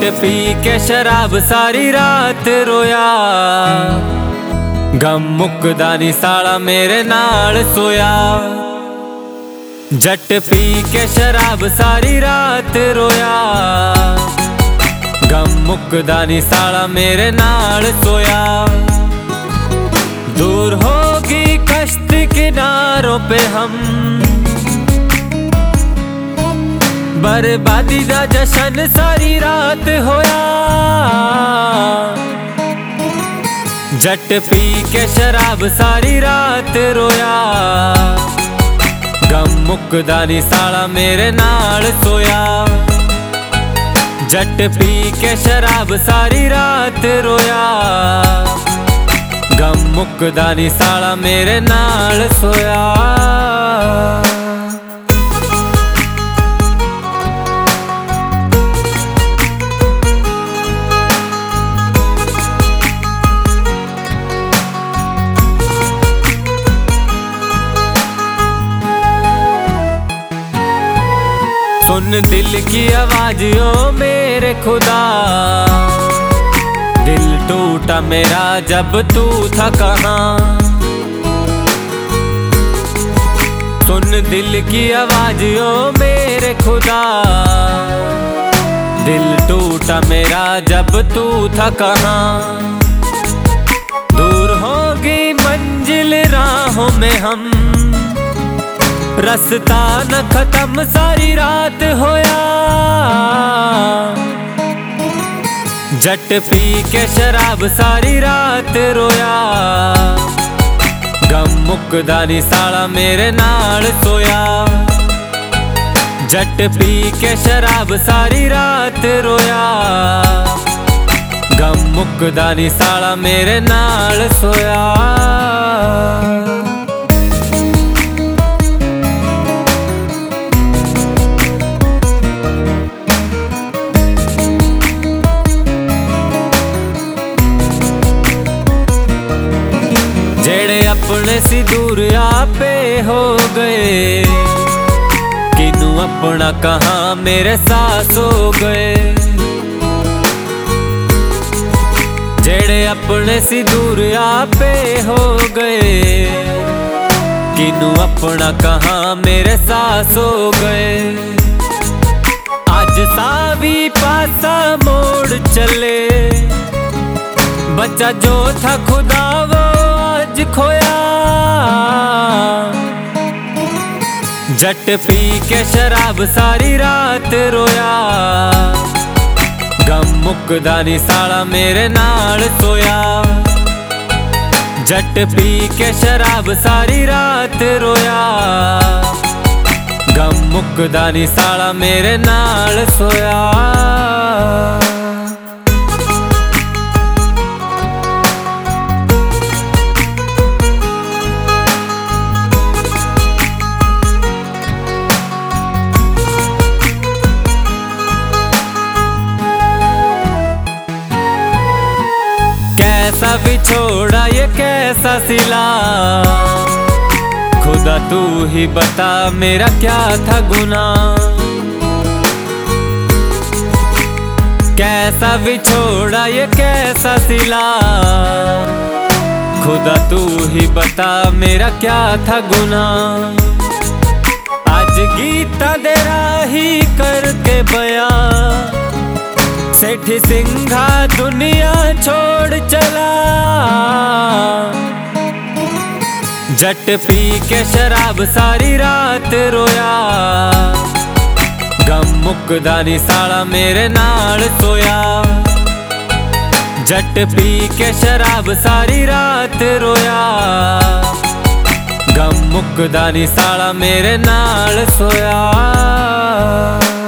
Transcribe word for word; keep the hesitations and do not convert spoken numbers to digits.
P के शराब सारी रात रोया, गम मुकदा नी साला मेरे नाल सोया। जट पी के शराब सारी रात रोया, गम मुकदा नी साला मेरे नाल सोया। दूर होगी कश्ती किनारों पे हम, बर्बादी दा जशन सारी रात होया। जट पी के शराब सारी रात रोया, गम मुकदा नी साला मेरे नाल सोया। जट पी के शराब सारी रात रोया, गम मुकदा नी साला मेरे नाल सोया। सुन दिल की आवाज ओ मेरे खुदा, दिल टूटा मेरा जब तू था कहाँ। सुन दिल की आवाज ओ मेरे खुदा, दिल टूटा मेरा जब तू था कहाँ। दूर होगी मंजिल राहों में हम, रास्ता न खत्म सारी रात होया। जट पी के शराब सारी रात रोया, गम मुकदा नी साला मेरे नाल सोया। जट पी के शराब सारी रात रोया, गम मुकदा नी साला मेरे नाल सोया। जेड़े अपने सी दूर आपे हो गए, किनू अपना कहाँ मेरे सास हो गए। जेड़े अपने सी दूर आपे हो गए, किनू अपना कहाँ मेरे सास हो गए। आज सावी पासा मोड़ चले, बच्चा जो था खुदा वो आज खोया। जट पी के शराब सारी रात रोया, गम मुकदा नी साला मेरे नाल सोया। जट पी के शराब सारी रात रोया, गम मुकदा नी साला मेरे नाल सोया। कैसा बिछोड़ा ये कैसा सिला, खुदा तू ही बता मेरा क्या था गुनाह। कैसा बिछोड़ा ये कैसा सिला, खुदा तू ही बता मेरा क्या था गुनाह। आज गीता दे राही करके बया, सेठ सिंघा दुनिया छोड़ चला। जट पी के शराब सारी रात रोया, गम मुकदा नी साला मेरे नाल सोया। जट पी के शराब सारी रात रोया, गम मुकदा नी साला मेरे नाल सोया।